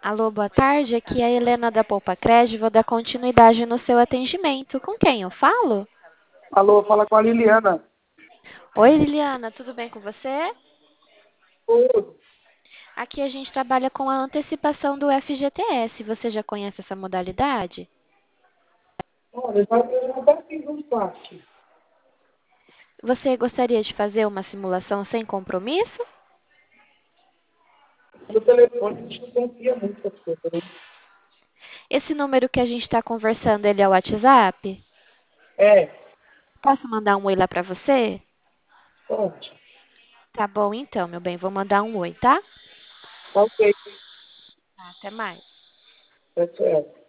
Alô, boa tarde. Aqui é a Helena da Poupa Crédito. Vou dar continuidade no seu atendimento. Com quem eu falo? Alô, fala com a Liliana. Oi, Liliana, tudo bem com você? Ô, Aqui a gente trabalha com a antecipação do FGTS. Você já conhece essa modalidade? olha, eu já fiz um saque. Você gostaria de fazer uma simulação sem compromisso? No telefone a gente não confia muito nas coisas, né? Esse número que a gente está conversando, ele é o WhatsApp? É, Posso mandar um oi lá para você? pode. Tá bom, então, meu bem. Vou mandar um oi, tá? Tá ok. Até mais. É certo.